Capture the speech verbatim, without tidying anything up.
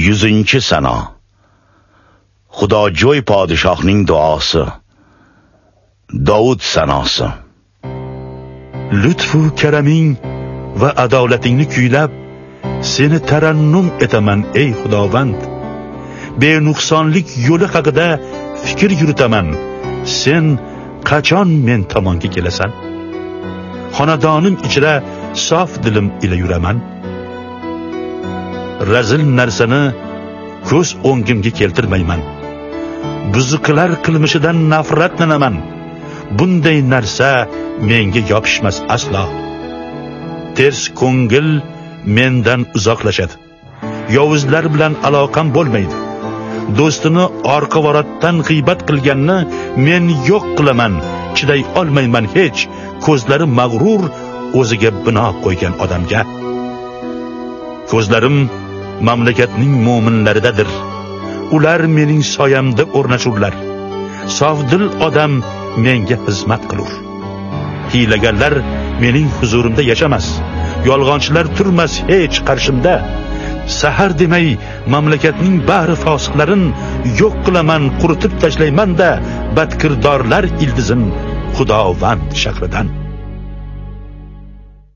Yüzünchi sano. Xudojo'y podshohning duosi. Davud sanosi. Lutfu karaming va adolatingni kuylab, seni tarannum etaman ey Xudovand. Benuqsonlik yo'li haqida fikr yuritaman. Sen qachon men tomonga kelasan? Xonadonim ichra sof dilim ila yuraman. Razil narsani ko'z o'ngimga keltirmayman. Buzuqlar qilmishidan nafratlanaman. Bunday narsa menga yopishmas aslo. Ters ko'ngil mendan uzoqlashadi. Yovuzlar bilan aloqam bo'lmaydi. Do'stini orqa-vorotdan g'iybat qilganni men yo'q qilaman. Chiday olmayman hech ko'zlari mag'rur o'ziga bino qo'ygan odamga. Ko'zlarim mamlakatning mo'minlaridadir. Ular mening soyamda o'rnashurlar. Sofdil odam menga xizmat qilur. Hiylagarlar mening huzurimda yashamas. Yolg'onchilar turmas hech qarshimda. Sahar demay mamlakatning bari fosiqlarin yo'q qilaman, quritib tashlayman-da badkirdorlar ildizin Xudovand shahridan.